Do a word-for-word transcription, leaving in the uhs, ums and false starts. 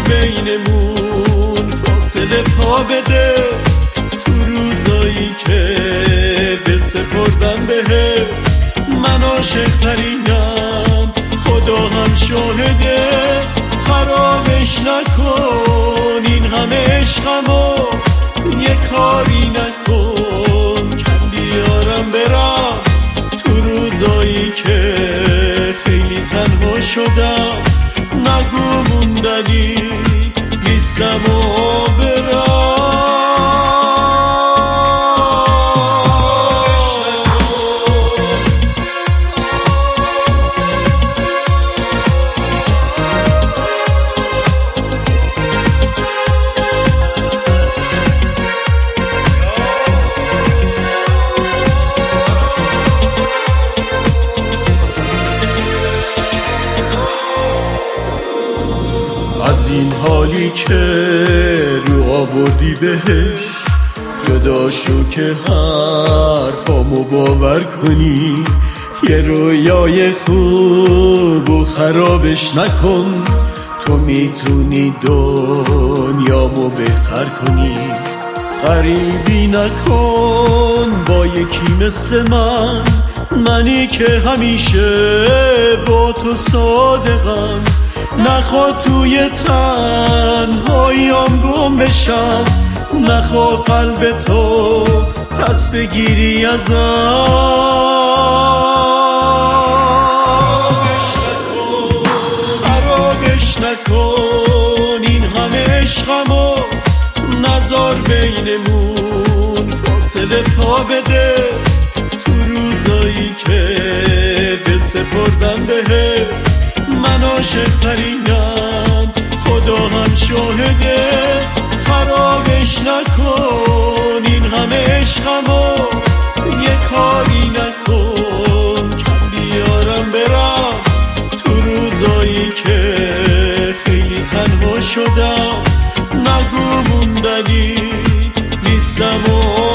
بینمون فاصله پا بده، تو روزایی که دل سپردم بهت. من عاشق‌ترینم، خدا هم شاهده، خرابش نکن این همه عشقمو، یه کاری نکن کم بیارم برم. تو روزایی که خیلی تنها شدم، نگو موندنی نیستم و برم. از این حالی که رو آوردی بهش، جدا شو که حرفامو باور کنی. یه رویای خوب و خرابش نکن، تو میتونی دنیامو بهتر کنی. غریبی نکن با یکی مثل من، منی که همیشه با تو صادقم. نخوا توی تنهاییام گم بشم، نخوا قلب تو پس بگیری ازم. خرابش نکن این همه عشقمو، نذار بینمون فاصله پا بده، تو روزایی که دل سپردم بهت. من عاشق‌ترینم، خدا هم شاهده، خرابش نکن این همه عشقمو، یه کاری نکن کم بیارم برم. تو روزایی که خیلی تنها شدم، نگو موندنی نیستم و